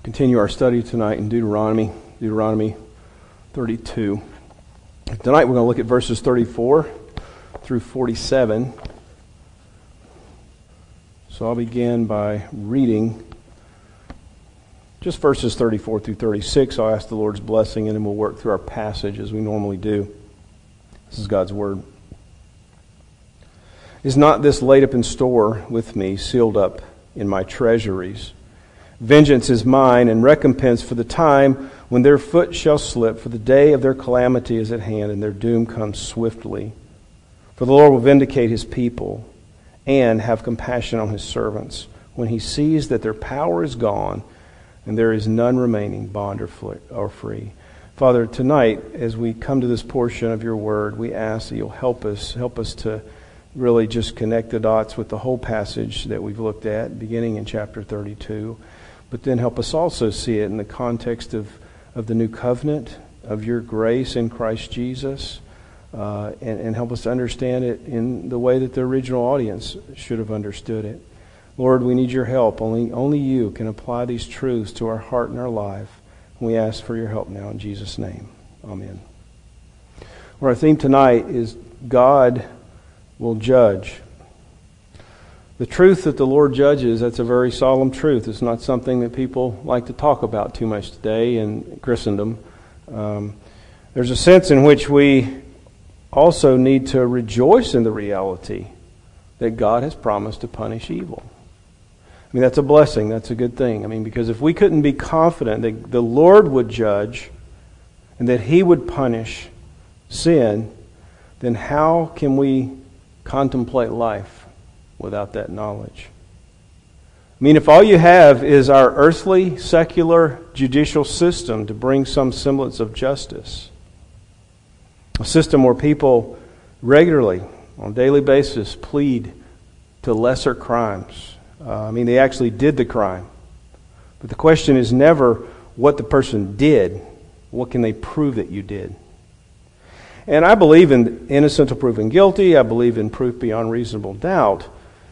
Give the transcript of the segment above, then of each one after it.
Continue our study tonight in Deuteronomy 32. Tonight we're going to look at verses 34 through 47. So I'll begin by reading just verses 34 through 36. I'll ask the Lord's blessing and then we'll work through our passage as we normally do. This is God's Word. Is not this laid up in store with me, sealed up in my treasuries? Vengeance is mine, and recompense for the time when their foot shall slip, for the day of their calamity is at hand, and their doom comes swiftly. For the Lord will vindicate his people, and have compassion on his servants, when he sees that their power is gone, and there is none remaining, bond or free. Father, tonight, as we come to this portion of your word, we ask that you'll help us to really just connect the dots with the whole passage that we've looked at, beginning in chapter 32. But then help us also see it in the context of the new covenant, of your grace in Christ Jesus, and help us to understand it in the way that the original audience should have understood it. Lord, we need your help. Only you can apply these truths to our heart and our life. We ask for your help now in Jesus' name. Amen. Well, our theme tonight is God will judge. The truth that the Lord judges, that's a very solemn truth. It's not something that people like to talk about too much today in Christendom. There's a sense in which we also need to rejoice in the reality that God has promised to punish evil. I mean, that's a blessing. That's a good thing. I mean, because if we couldn't be confident that the Lord would judge and that he would punish sin, then how can we contemplate life without that knowledge? I mean, if all you have is our earthly, secular, judicial system to bring some semblance of justice, a system where people regularly, on a daily basis, plead to lesser crimes. They actually did the crime. But the question is never what the person did. What can they prove that you did? And I believe in innocent until proven guilty. I believe in proof beyond reasonable doubt.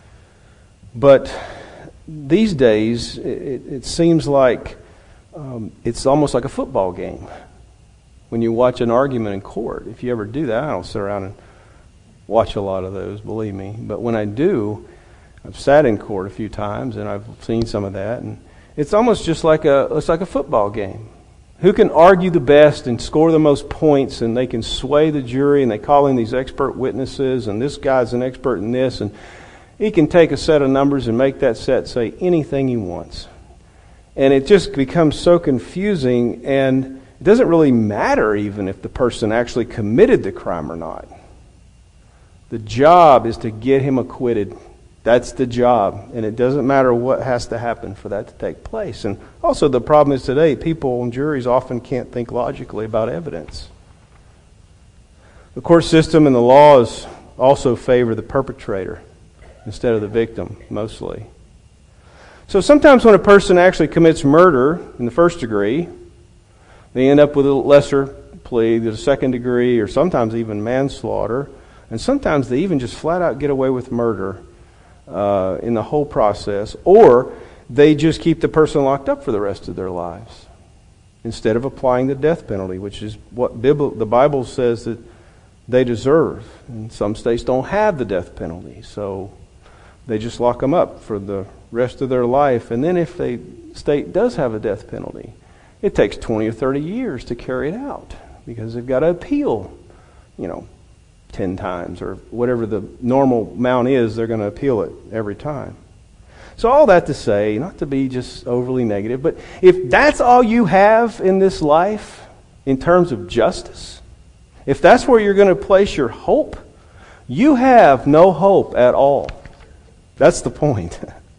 But these days, it seems like it's almost like a football game. When you watch an argument in court, if you ever do that, I don't sit around and watch a lot of those, believe me. But when I do, I've sat in court a few times and I've seen some of that, and it's almost just like a football game. Who can argue the best and score the most points, and they can sway the jury, and they call in these expert witnesses, and this guy's an expert in this, and he can take a set of numbers and make that set say anything he wants. And it just becomes so confusing, and it doesn't really matter even if the person actually committed the crime or not. The job is to get him acquitted. That's the job. And it doesn't matter what has to happen for that to take place. And also the problem is today, people and juries often can't think logically about evidence. The court system and the laws also favor the perpetrator instead of the victim, mostly. So sometimes when a person actually commits murder in the first degree, they end up with a lesser plea, the second degree, or sometimes even manslaughter. And sometimes they even just flat out get away with murder in the whole process. Or they just keep the person locked up for the rest of their lives instead of applying the death penalty, which is what the Bible says that they deserve. And some states don't have the death penalty, so they just lock them up for the rest of their life. And then if the state does have a death penalty, it takes 20 or 30 years to carry it out because they've got to appeal, 10 times or whatever the normal amount is, they're going to appeal it every time. So all that to say, not to be just overly negative, but if that's all you have in this life in terms of justice, if that's where you're going to place your hope, you have no hope at all. That's the point.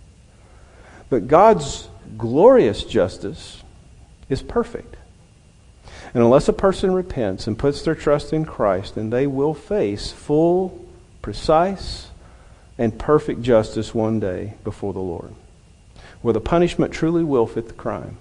But God's glorious justice is perfect. And unless a person repents and puts their trust in Christ, then they will face full, precise, and perfect justice one day before the Lord, where the punishment truly will fit the crime.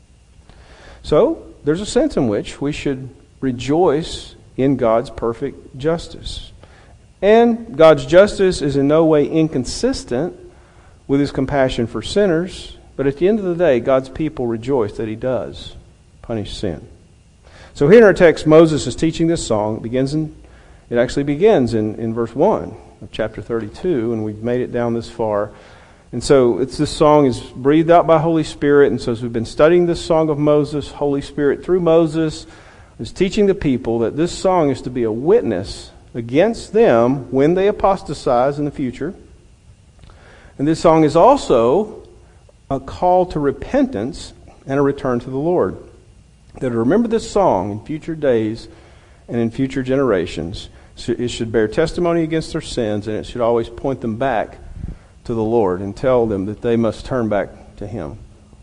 So, there's a sense in which we should rejoice in God's perfect justice. And God's justice is in no way inconsistent with his compassion for sinners, But at the end of the day, God's people rejoice that he does punish sin. So here in our text, Moses is teaching this song. It actually begins in verse 1 of chapter 32, and we've made it down this far. And so this song is breathed out by Holy Spirit, and so as we've been studying this song of Moses, Holy Spirit through Moses is teaching the people that this song is to be a witness against them when they apostatize in the future. And this song is also a call to repentance and a return to the Lord. That remember this song in future days and in future generations. It should bear testimony against their sins, and it should always point them back to the Lord and tell them that they must turn back to him.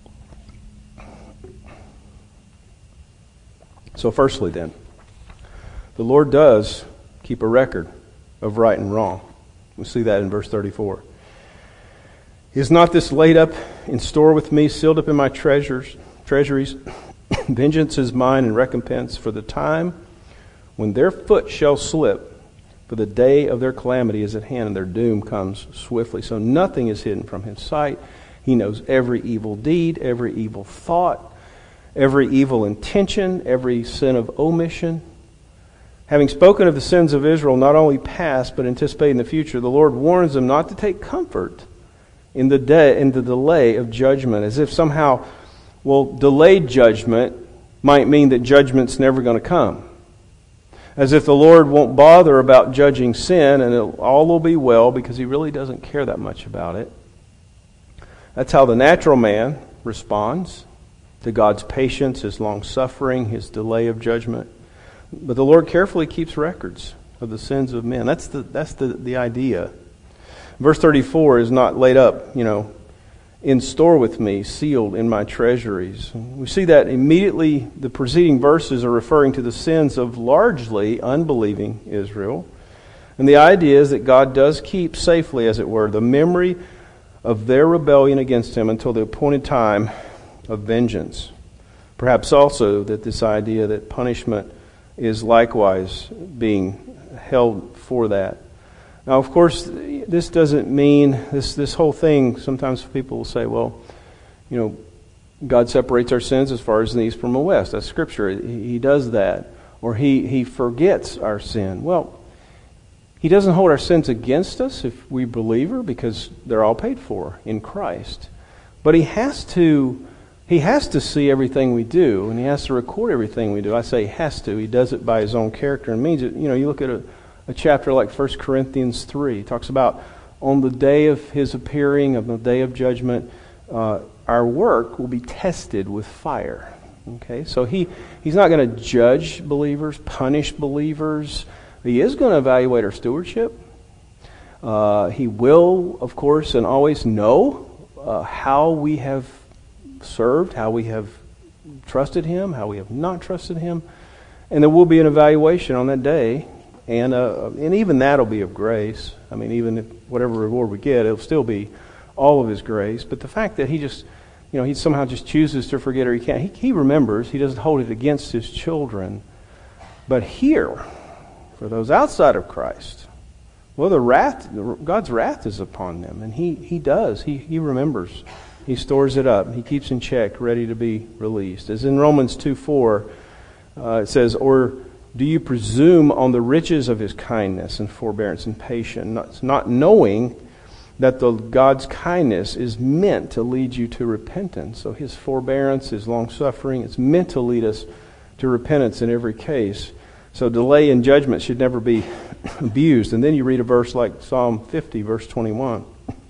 So firstly then, the Lord does keep a record of right and wrong. We see that in verse 34. Is not this laid up in store with me, sealed up in my treasuries? Vengeance is mine and recompense for the time when their foot shall slip, for the day of their calamity is at hand and their doom comes swiftly. So nothing is hidden from his sight. He knows every evil deed, every evil thought, every evil intention, every sin of omission. Having spoken of the sins of Israel, not only past, but anticipating the future, the Lord warns them not to take comfort in the delay of judgment, as if somehow, delayed judgment might mean that judgment's never going to come. As if the Lord won't bother about judging sin and all will be well because he really doesn't care that much about it. That's how the natural man responds to God's patience, his long-suffering, his delay of judgment. But the Lord carefully keeps records of the sins of men. That's the idea. Verse 34 is not laid up, in store with me, sealed in my treasuries. We see that immediately the preceding verses are referring to the sins of largely unbelieving Israel. And the idea is that God does keep safely, as it were, the memory of their rebellion against him until the appointed time of vengeance. Perhaps also that this idea that punishment is likewise being held for that. Now, of course, this doesn't mean, this whole thing, sometimes people will say, God separates our sins as far as the east from the west. That's Scripture. He does that. Or He forgets our sin. Well, He doesn't hold our sins against us if we believer, because they're all paid for in Christ. But He has to see everything we do, and He has to record everything we do. I say He has to. He does it by His own character. And means that, you look at a chapter like 1 Corinthians 3. It talks about on the day of His appearing, on the day of judgment, our work will be tested with fire. Okay, so He's not going to judge believers, punish believers. He is going to evaluate our stewardship. He will, of course, and always know how we have served, how we have trusted Him, how we have not trusted Him. And there will be an evaluation on that day. And even that will be of grace. I mean, even if whatever reward we get, it'll still be all of His grace. But the fact that He just, He somehow just chooses to forget, or He can't. He remembers. He doesn't hold it against His children. But here, for those outside of Christ, God's wrath is upon them, and He does. He remembers. He stores it up. He keeps in check, ready to be released. As in Romans 2:4, it says, "Or do you presume on the riches of His kindness and forbearance and patience, not knowing that God's kindness is meant to lead you to repentance?" So His forbearance, His long-suffering, it's meant to lead us to repentance in every case. So delay in judgment should never be abused. And then you read a verse like Psalm 50, verse 21.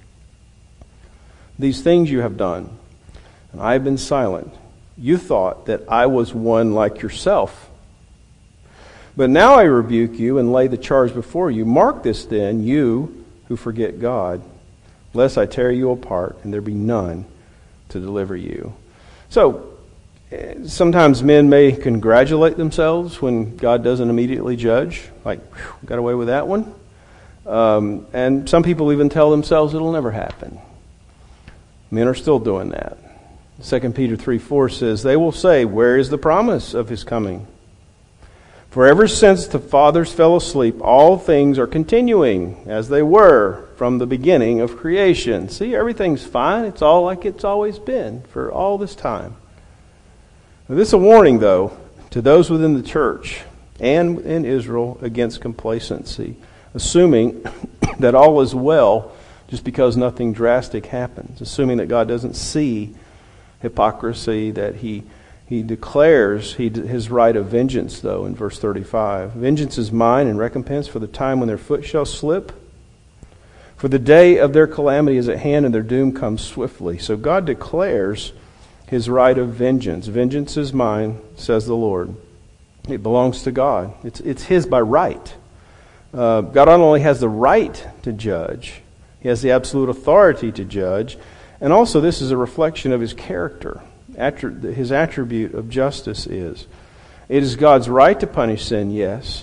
"These things you have done, and I have been silent. You thought that I was one like yourself. But now I rebuke you and lay the charge before you. Mark this then, you who forget God, lest I tear you apart and there be none to deliver you." So, sometimes men may congratulate themselves when God doesn't immediately judge. Like, got away with that one. And some people even tell themselves it'll never happen. Men are still doing that. 2 Peter 3:4 says, "They will say, where is the promise of His coming? For ever since the fathers fell asleep, all things are continuing as they were from the beginning of creation. See, everything's fine. It's all like it's always been for all this time. Now, this is a warning, though, to those within the church and in Israel against complacency, assuming that all is well just because nothing drastic happens, assuming that God doesn't see hypocrisy, that He declares His right of vengeance, though, in verse 35. Vengeance is mine and recompense for the time when their foot shall slip. For the day of their calamity is at hand and their doom comes swiftly. So God declares His right of vengeance. Vengeance is mine, says the Lord. It belongs to God. It's His by right. God not only has the right to judge, He has the absolute authority to judge, and also this is a reflection of His character. His attribute of justice is. It is God's right to punish sin, yes,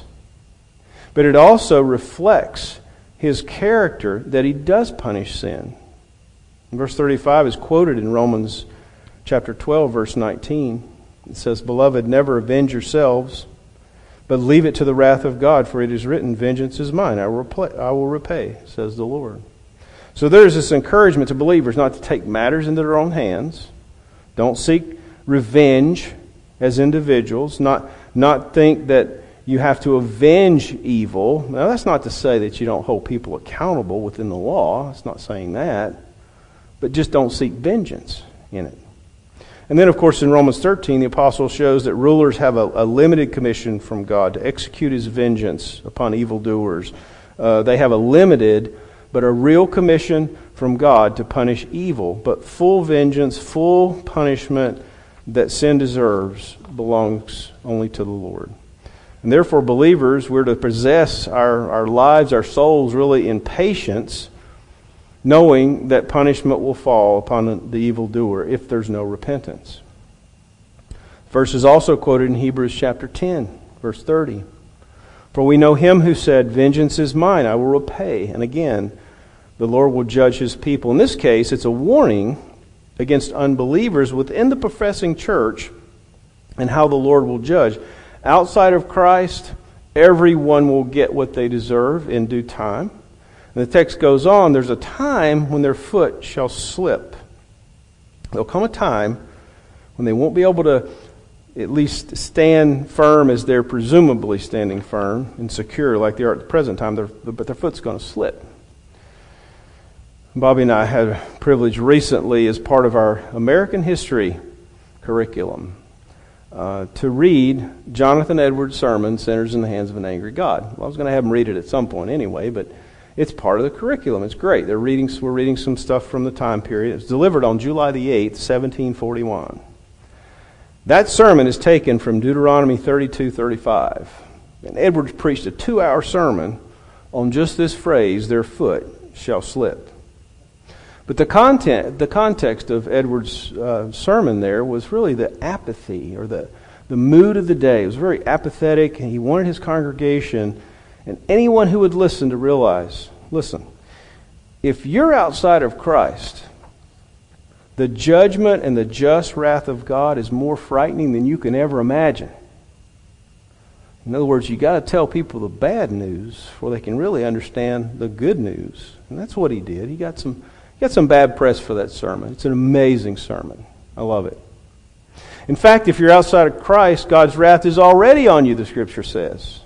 but it also reflects His character that He does punish sin. Verse 35 is quoted in Romans chapter 12, verse 19. It says, Beloved, never avenge yourselves, but leave it to the wrath of God, for it is written, Vengeance is mine, I will repay, says the Lord. So there's this encouragement to believers not to take matters into their own hands. Don't seek revenge as individuals, not think that you have to avenge evil. Now, that's not to say that you don't hold people accountable within the law. It's not saying that. But just don't seek vengeance in it. And then, of course, in Romans 13, the apostle shows that rulers have a limited commission from God to execute His vengeance upon evildoers. They have a limited but a real commission from God to punish evil, but full vengeance, full punishment that sin deserves belongs only to the Lord. And therefore, believers, we're to possess our lives, our souls, really in patience, knowing that punishment will fall upon the evildoer if there's no repentance. Verse is also quoted in Hebrews chapter 10, verse 30. For we know Him who said, Vengeance is mine, I will repay. And again, the Lord will judge His people. In this case, it's a warning against unbelievers within the professing church and how the Lord will judge. Outside of Christ, everyone will get what they deserve in due time. And the text goes on, there's a time when their foot shall slip. There'll come a time when they won't be able to at least stand firm as they're presumably standing firm and secure like they are at the present time, but their foot's going to slip. Bobby and I had a privilege recently as part of our American history curriculum to read Jonathan Edwards' sermon, Sinners in the Hands of an Angry God. Well, I was going to have him read it at some point anyway, but it's part of the curriculum. It's great. We're reading some stuff from the time period. It was delivered on July the 8th, 1741. That sermon is taken from Deuteronomy 32:35. And Edwards preached a 2-hour sermon on just this phrase, their foot shall slip. But the context of Edwards' sermon there was really the apathy or the mood of the day. It was very apathetic, and he wanted his congregation and anyone who would listen to realize, listen, if you're outside of Christ, the judgment and the just wrath of God is more frightening than you can ever imagine. In other words, you got to tell people the bad news before they can really understand the good news. And that's what he did. He got some bad press for that sermon. It's an amazing sermon. I love it. In fact, if you're outside of Christ, God's wrath is already on you, the Scripture says.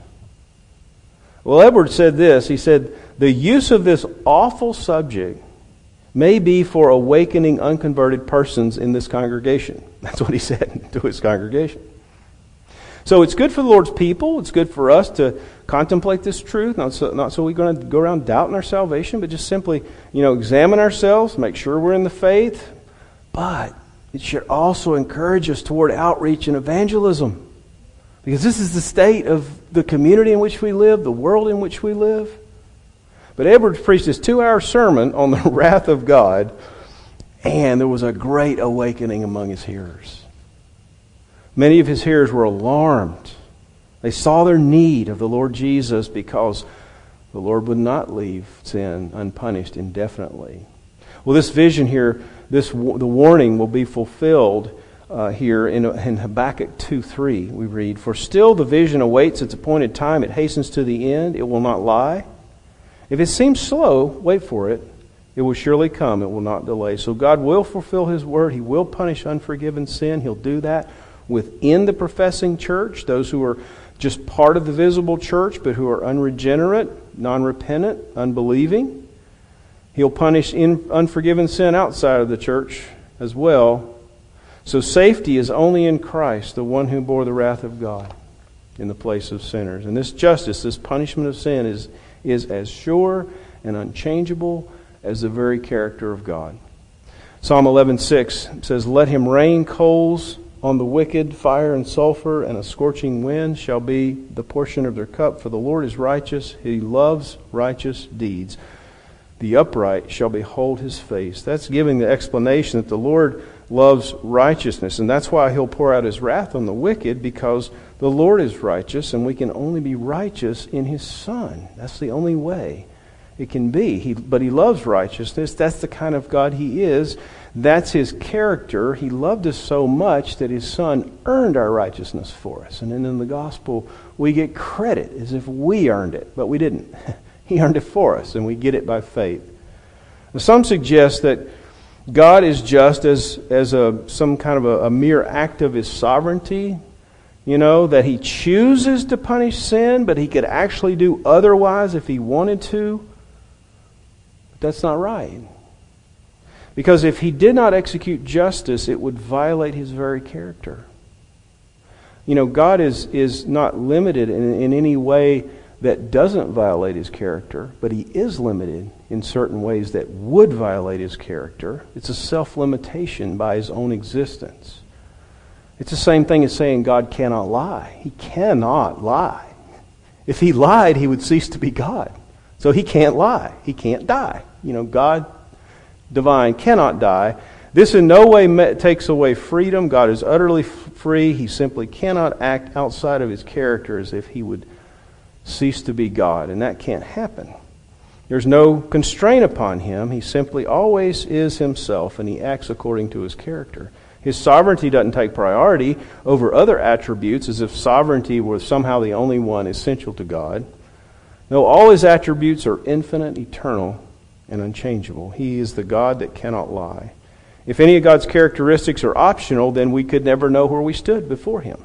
Well, Edwards said this. He said, the use of this awful subject may be for awakening unconverted persons in this congregation. That's what he said to his congregation. So it's good for the Lord's people. It's good for us to contemplate this truth. Not so we're going to go around doubting our salvation, but just simply, examine ourselves, make sure we're in the faith. But it should also encourage us toward outreach and evangelism. Because this is the state of the community in which we live, the world in which we live. But Edwards preached this 2-hour sermon on the wrath of God, and there was a great awakening among his hearers. Many of his hearers were alarmed. They saw their need of the Lord Jesus because the Lord would not leave sin unpunished indefinitely. Well, this vision here, the warning will be fulfilled here in Habakkuk 2:3 we read, "For still the vision awaits its appointed time. It hastens to the end. It will not lie. If it seems slow, wait for it. It will surely come. It will not delay." So God will fulfill His word. He will punish unforgiven sin. He'll do that within the professing church, those who are just part of the visible church but who are unregenerate, non-repentant, unbelieving. He'll punish unforgiven sin outside of the church as well. So safety is only in Christ, the one who bore the wrath of God in the place of sinners. And this justice, this punishment of sin is as sure and unchangeable as the very character of God. Psalm 11:6 says, "Let him rain coals on the wicked, fire and sulfur, and a scorching wind shall be the portion of their cup. For the Lord is righteous, He loves righteous deeds. The upright shall behold His face." That's giving the explanation that the Lord loves righteousness, and that's why He'll pour out His wrath on the wicked, because the Lord is righteous, and we can only be righteous in His Son. That's the only way it can be. But He loves righteousness. That's the kind of God He is. That's His character. He loved us so much that His Son earned our righteousness for us. And then in the gospel, we get credit as if we earned it, but we didn't. He earned it for us, and we get it by faith. Now, some suggest that God is just as some kind of a mere act of His sovereignty, that He chooses to punish sin, but He could actually do otherwise if He wanted to. But that's not right. Because if He did not execute justice, it would violate His very character. God is not limited in any way that doesn't violate His character, but He is limited in certain ways that would violate His character. It's a self-limitation by His own existence. It's the same thing as saying God cannot lie. He cannot lie. If He lied, He would cease to be God. So He can't lie. He can't die. God, divine, cannot die. This in no way takes away freedom. God is utterly free. He simply cannot act outside of His character as if He would cease to be God, and that can't happen. There's no constraint upon Him. He simply always is Himself, and He acts according to His character. His sovereignty doesn't take priority over other attributes as if sovereignty were somehow the only one essential to God. No, all His attributes are infinite, eternal, and unchangeable. He is the God that cannot lie. If any of God's characteristics are optional, then we could never know where we stood before Him.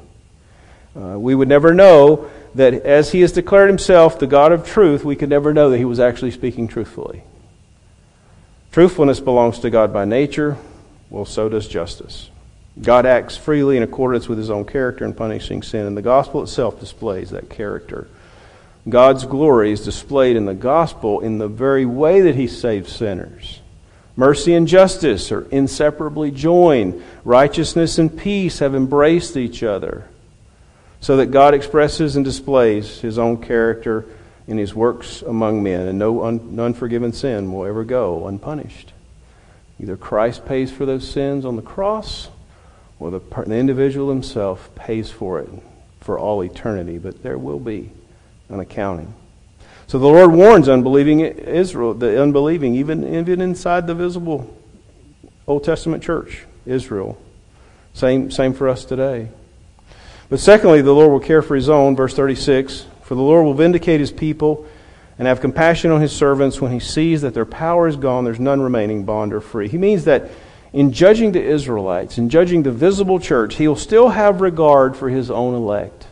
We would never know that as He has declared Himself the God of truth, we could never know that He was actually speaking truthfully. Truthfulness belongs to God by nature. Well, so does justice. God acts freely in accordance with His own character in punishing sin, and the gospel itself displays that character. God's glory is displayed in the gospel in the very way that He saves sinners. Mercy and justice are inseparably joined. Righteousness and peace have embraced each other, so that God expresses and displays His own character in His works among men, and no unforgiven sin will ever go unpunished. Either Christ pays for those sins on the cross, or the individual himself pays for it for all eternity, but there will be an accounting. So the Lord warns unbelieving Israel, the unbelieving, even inside the visible Old Testament church, Israel. Same for us today. But secondly, the Lord will care for His own, verse 36, "For the Lord will vindicate His people and have compassion on His servants when He sees that their power is gone, there's none remaining, bond or free." He means that in judging the Israelites, in judging the visible church, He will still have regard for His own elect.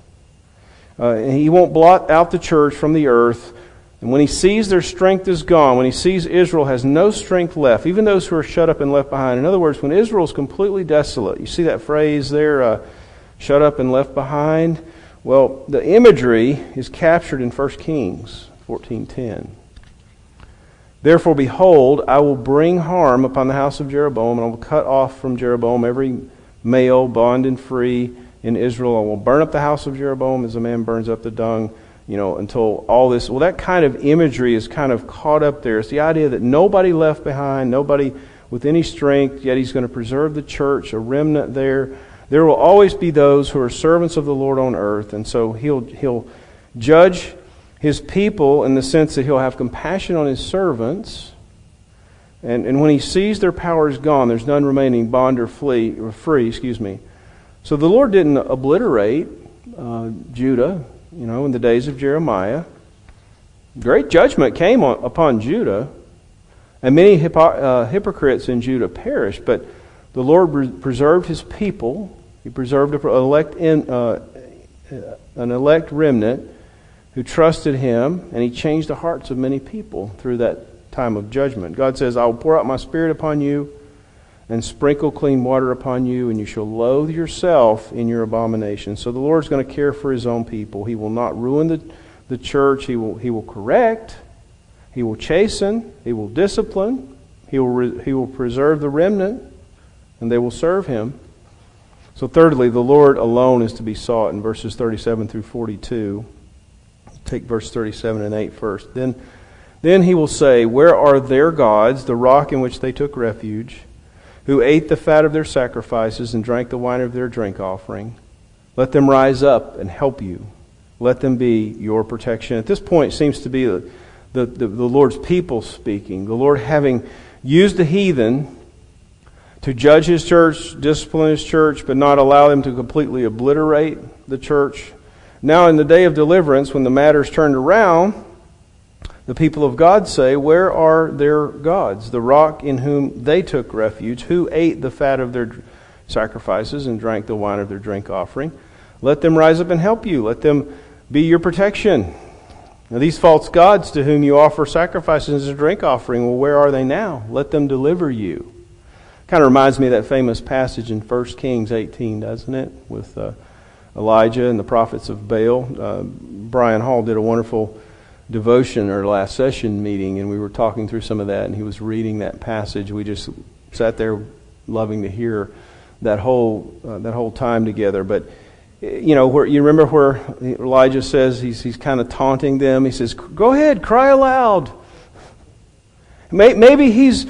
He won't blot out the church from the earth. And when He sees their strength is gone, when He sees Israel has no strength left, even those who are shut up and left behind. In other words, when Israel is completely desolate, you see that phrase there, shut up and left behind? Well, the imagery is captured in 1 Kings 14:10. "Therefore, behold, I will bring harm upon the house of Jeroboam, and I will cut off from Jeroboam every male, bond and free in Israel. I will burn up the house of Jeroboam as a man burns up the dung," until all this. Well, that kind of imagery is kind of caught up there. It's the idea that nobody left behind, nobody with any strength, yet He's going to preserve the church, a remnant there. There will always be those who are servants of the Lord on earth, and so He'll judge His people in the sense that He'll have compassion on His servants, And when he sees their power is gone, there's none remaining bond or free. So the Lord didn't obliterate Judah, in the days of Jeremiah. Great judgment came upon Judah, and many hypocrites in Judah perished. But the Lord preserved His people. He preserved an elect remnant who trusted Him, and He changed the hearts of many people through that time of judgment. God says, I will pour out my Spirit upon you and sprinkle clean water upon you, and you shall loathe yourself in your abomination. So the Lord's going to care for His own people. He will not ruin the church. He will correct. He will chasten. He will discipline. He will preserve the remnant, and they will serve Him. So thirdly, the Lord alone is to be sought in verses 37 through 42. Take verse 37 and 8 first. Then He will say, where are their gods, the rock in which they took refuge, who ate the fat of their sacrifices and drank the wine of their drink offering? Let them rise up and help you. Let them be your protection. At this point, it seems to be the Lord's people speaking. The Lord having used the heathen to judge His church, discipline His church, but not allow them to completely obliterate the church. Now in the day of deliverance, when the matter's turned around, the people of God say, where are their gods, the rock in whom they took refuge, who ate the fat of their sacrifices and drank the wine of their drink offering? Let them rise up and help you. Let them be your protection. Now these false gods to whom you offer sacrifices as a drink offering, well, where are they now? Let them deliver you. Kind of reminds me of that famous passage in 1 Kings 18, doesn't it? With Elijah and the prophets of Baal. Brian Hall did a wonderful devotion or last session meeting, and we were talking through some of that, and he was reading that passage. We just sat there loving to hear that whole time together. But where you remember where Elijah says he's kind of taunting them. He says, "Go ahead, cry aloud." Maybe he's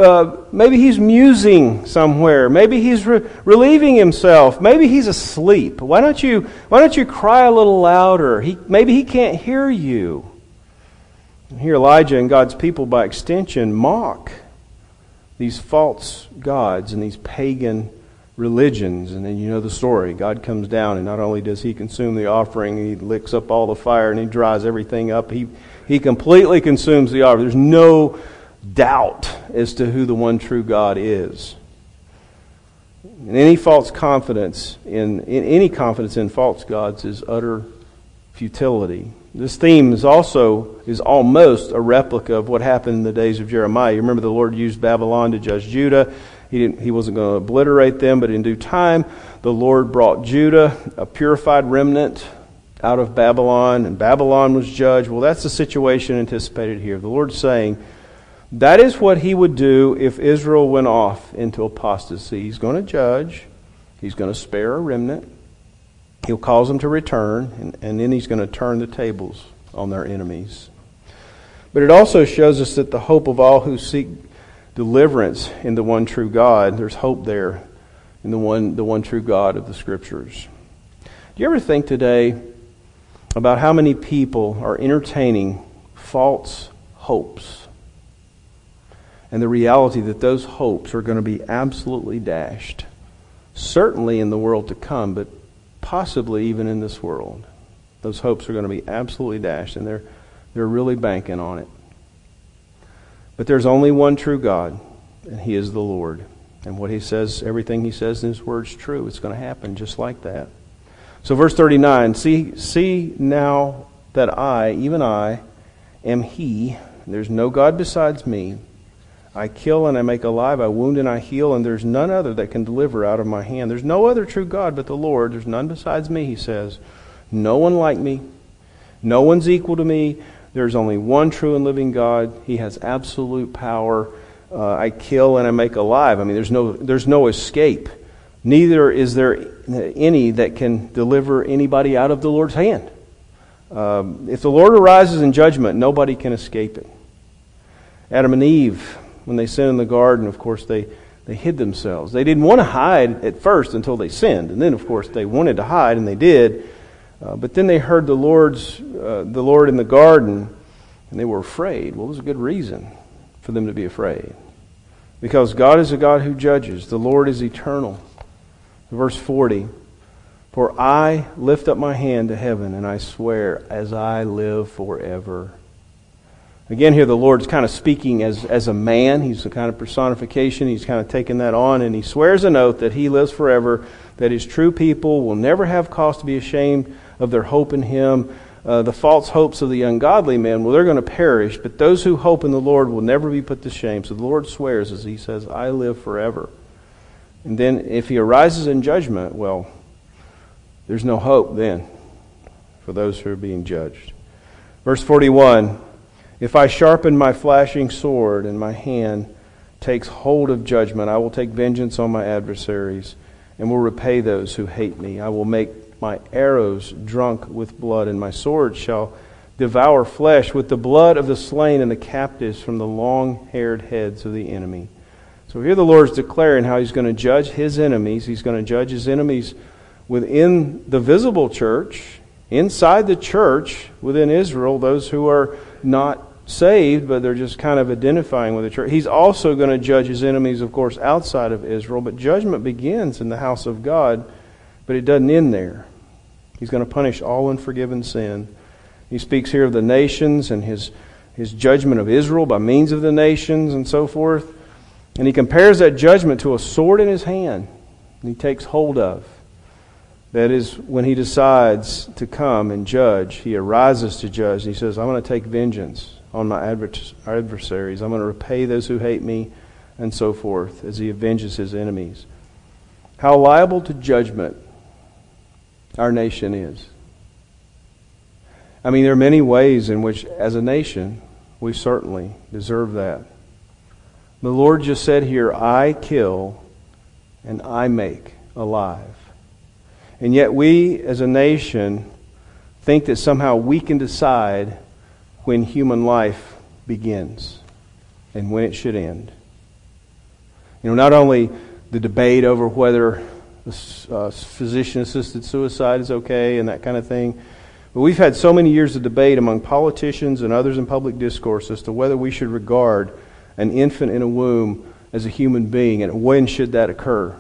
musing somewhere. Maybe he's relieving himself. Maybe he's asleep. Why don't you cry a little louder? Maybe he can't hear you. And here Elijah and God's people, by extension, mock these false gods and these pagan religions. And then you know the story. God comes down, and not only does He consume the offering, He licks up all the fire and He dries everything up. He completely consumes the offering. There's no doubt as to who the one true God is. And any confidence in false gods is utter futility. This theme is almost a replica of what happened in the days of Jeremiah. You remember the Lord used Babylon to judge Judah. He wasn't going to obliterate them, but in due time, the Lord brought Judah, a purified remnant, out of Babylon, and Babylon was judged. Well, that's the situation anticipated here. The Lord's saying that is what He would do if Israel went off into apostasy. He's going to judge. He's going to spare a remnant. He'll cause them to return, and then He's going to turn the tables on their enemies. But it also shows us that the hope of all who seek deliverance in the one true God, there's hope there in the one true God of the Scriptures. Do you ever think today about how many people are entertaining false hopes, and the reality that those hopes are going to be absolutely dashed, certainly in the world to come, but possibly even in this world? Those hopes are going to be absolutely dashed, and they're really banking on it. But there's only one true God, and He is the Lord. And what He says, everything He says in His Word is true. It's going to happen just like that. So verse 39, see now that I, even I, am He. There's no God besides me. I kill and I make alive, I wound and I heal, and there's none other that can deliver out of my hand. There's no other true God but the Lord. There's none besides me, He says. No one like me. No one's equal to me. There's only one true and living God. He has absolute power. I kill and I make alive. I mean, there's no escape. Neither is there any that can deliver anybody out of the Lord's hand. If the Lord arises in judgment, nobody can escape it. Adam and Eve, when they sinned in the garden, of course, they hid themselves. They didn't want to hide at first until they sinned. And then, of course, they wanted to hide, and they did. But then they heard the Lord in the garden, and they were afraid. Well, it was a good reason for them to be afraid. because God is a God who judges. The Lord is eternal. Verse 40, for I lift up my hand to heaven, and I swear as I live forever. Again, here the Lord's kind of speaking as a man. He's a kind of personification. He's kind of taken that on, and he swears an oath that he lives forever, that his true people will never have cause to be ashamed of their hope in him. The false hopes of the ungodly men, well, they're going to perish, but those who hope in the Lord will never be put to shame. So the Lord swears as he says, I live forever. And then if he arises in judgment, well, there's no hope then for those who are being judged. Verse 41, if I sharpen my flashing sword and my hand takes hold of judgment, I will take vengeance on my adversaries and will repay those who hate me. I will make my arrows drunk with blood, and my sword shall devour flesh with the blood of the slain and the captives from the long-haired heads of the enemy. So here the Lord's declaring how he's going to judge his enemies. He's going to judge his enemies within the visible church, inside the church, within Israel, those who are not saved, but they're just kind of identifying with the church. He's also going to judge his enemies, of course, outside of Israel, but judgment begins in the house of God, but it doesn't end there. He's going to punish all unforgiven sin. He speaks here of the nations and his judgment of Israel by means of the nations and so forth. And he compares that judgment to a sword in his hand he takes hold of. That is, when he decides to come and judge, he arises to judge. And he says, I'm going to take vengeance on my adversaries. I'm going to repay those who hate me, and so forth, as he avenges his enemies. How liable to judgment our nation is. I mean, there are many ways in which, as a nation, we certainly deserve that. The Lord just said here, I kill and I make alive. And yet we, as a nation, think that somehow we can decide when human life begins and when it should end. You know, not only the debate over whether physician-assisted suicide is okay and that kind of thing, but we've had so many years of debate among politicians and others in public discourse as to whether we should regard an infant in a womb as a human being, and when should that occur.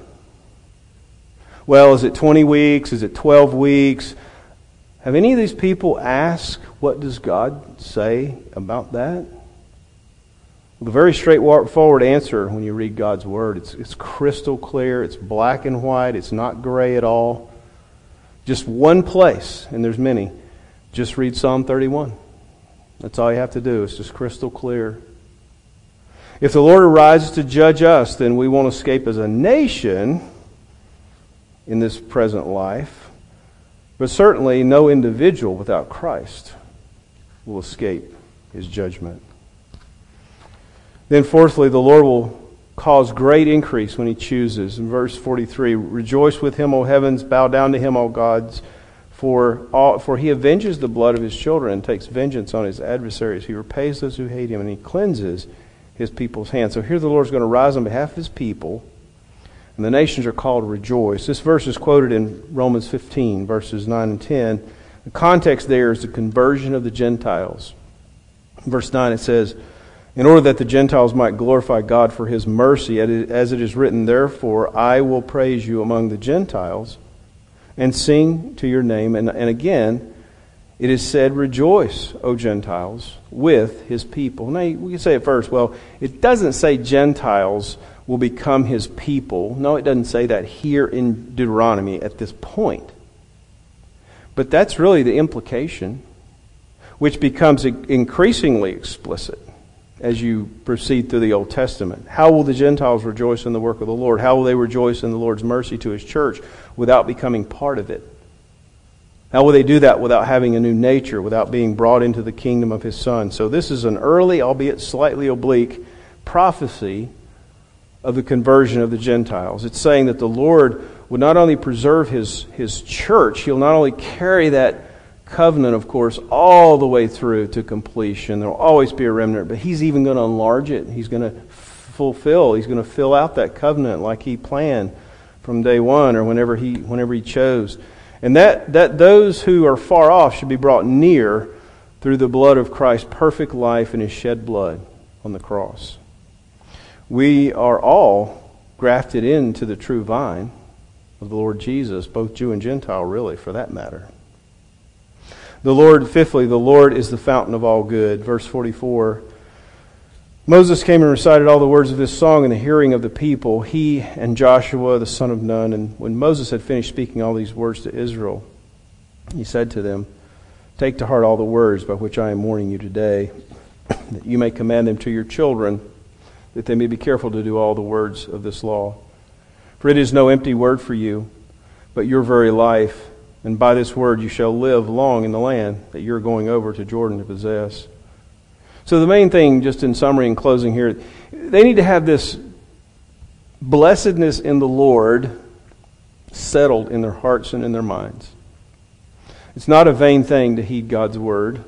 Well, is it 20 weeks? Is it 12 weeks? Have any of these people asked, what does God say about that? Well, the very straightforward answer when you read God's Word, it's crystal clear, it's black and white, it's not gray at all. Just one place, and there's many, just read Psalm 31. That's all you have to do. It's just crystal clear. If the Lord arises to judge us, then we won't escape as a nation in this present life, but certainly no individual without Christ will escape his judgment. Then fourthly, the Lord will cause great increase when he chooses. In verse 43, rejoice with him, O heavens, bow down to him, O gods, for he avenges the blood of his children and takes vengeance on his adversaries. He repays those who hate him, and he cleanses his people's hands. So here the Lord's going to rise on behalf of his people, and the nations are called to rejoice. This verse is quoted in Romans 15, verses 9 and 10. The context there is the conversion of the Gentiles. In verse 9 it says, in order that the Gentiles might glorify God for his mercy, as it is written, therefore I will praise you among the Gentiles and sing to your name. And again, it is said, rejoice, O Gentiles, with his people. Now, we can say at first, well, it doesn't say Gentiles will become his people. No, it doesn't say that here in Deuteronomy at this point. But that's really the implication, which becomes increasingly explicit as you proceed through the Old Testament. How will the Gentiles rejoice in the work of the Lord? How will they rejoice in the Lord's mercy to his church without becoming part of it? How will they do that without having a new nature, without being brought into the kingdom of his Son? So this is an early, albeit slightly oblique, prophecy of the conversion of the Gentiles. It's saying that the Lord would not only preserve his church, he'll not only carry that covenant, of course, all the way through to completion. There will always be a remnant, but he's even going to enlarge it. He's going to he's going to fill out that covenant like he planned from day one or whenever he chose. And that those who are far off should be brought near through the blood of Christ's perfect life and his shed blood on the cross. We are all grafted into the true vine of the Lord Jesus, both Jew and Gentile, really, for that matter. Fifthly, the Lord is the fountain of all good. Verse 44, Moses came and recited all the words of this song in the hearing of the people, he and Joshua, the son of Nun. And when Moses had finished speaking all these words to Israel, he said to them, "Take to heart all the words by which I am warning you today, that you may command them to your children, that they may be careful to do all the words of this law. For it is no empty word for you, but your very life. And by this word you shall live long in the land that you're going over to Jordan to possess." So the main thing, just in summary and closing here, they need to have this blessedness in the Lord settled in their hearts and in their minds. It's not a vain thing to heed God's word.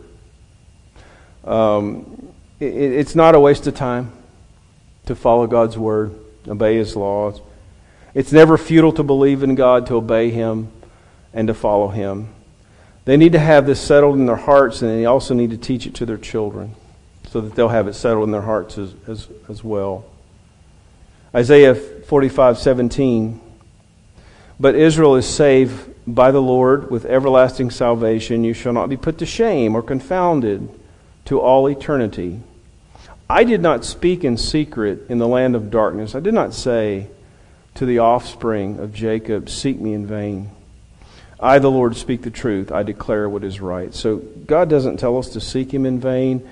It's not a waste of time to follow God's word, obey His laws. It's never futile to believe in God, to obey Him, and to follow Him. They need to have this settled in their hearts, and they also need to teach it to their children so that they'll have it settled in their hearts as well. Isaiah 45:17, "But Israel is saved by the Lord with everlasting salvation. You shall not be put to shame or confounded to all eternity. I did not speak in secret in the land of darkness. I did not say to the offspring of Jacob, seek me in vain. I, the Lord, speak the truth. I declare what is right." So God doesn't tell us to seek Him in vain.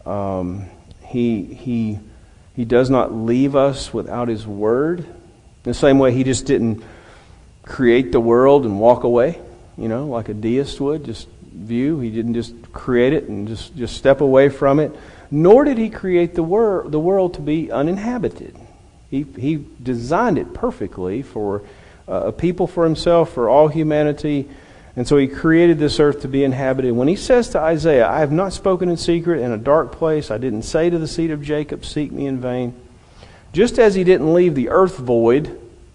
He does not leave us without His word. In the same way, He just didn't create the world and walk away, like a deist would, just view. He didn't just create it and just step away from it. Nor did He create the world to be uninhabited. He designed it perfectly for a people for Himself, for all humanity. And so He created this earth to be inhabited. When He says to Isaiah, "I have not spoken in secret in a dark place. I didn't say to the seed of Jacob, seek me in vain." Just as He didn't leave the earth void,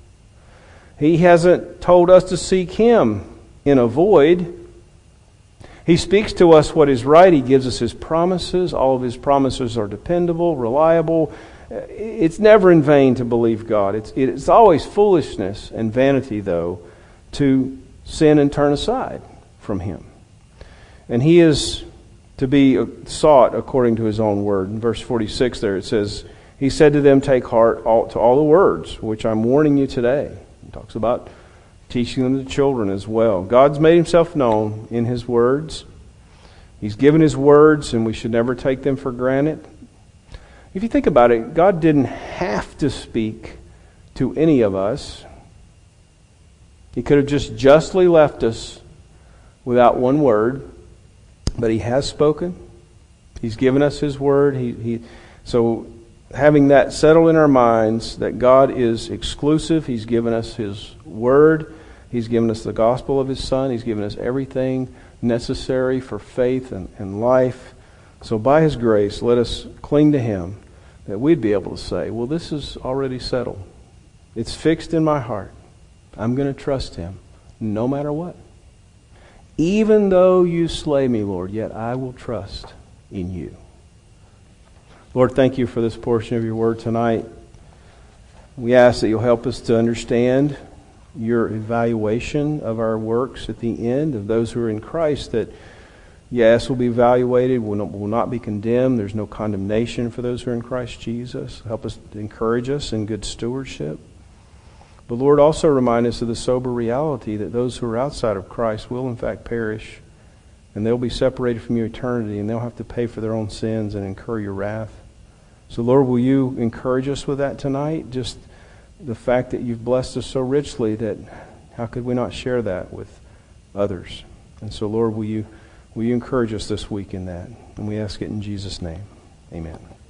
He hasn't told us to seek Him in a void. He speaks to us what is right. He gives us His promises. All of His promises are dependable, reliable. It's never in vain to believe God. It's always foolishness and vanity, though, to sin and turn aside from Him. And He is to be sought according to His own word. In verse 46 there it says, He said to them, "Take heart to all the words which I'm warning you today." He talks about teaching them to children as well. God's made Himself known in His words. He's given His words, and we should never take them for granted. If you think about it, God didn't have to speak to any of us. He could have just justly left us without one word, but He has spoken. He's given us His word. So having that settled in our minds that God is exclusive, He's given us His word. He's given us the gospel of His Son. He's given us everything necessary for faith and life. So by His grace, let us cling to Him, that we'd be able to say, well, this is already settled. It's fixed in my heart. I'm going to trust Him no matter what. Even though you slay me, Lord, yet I will trust in you. Lord, thank you for this portion of your word tonight. We ask that you'll help us to understand your evaluation of our works at the end, of those who are in Christ, that yes, will be evaluated, will not be condemned. There's no condemnation for those who are in Christ Jesus. Help us to encourage us in good stewardship. But Lord, also remind us of the sober reality that those who are outside of Christ will in fact perish, and they'll be separated from your eternity, and they'll have to pay for their own sins and incur your wrath. So Lord, will you encourage us with that tonight? Just the fact that you've blessed us so richly, that how could we not share that with others? And so Lord, will you encourage us this week in that? And we ask it in Jesus' name. Amen.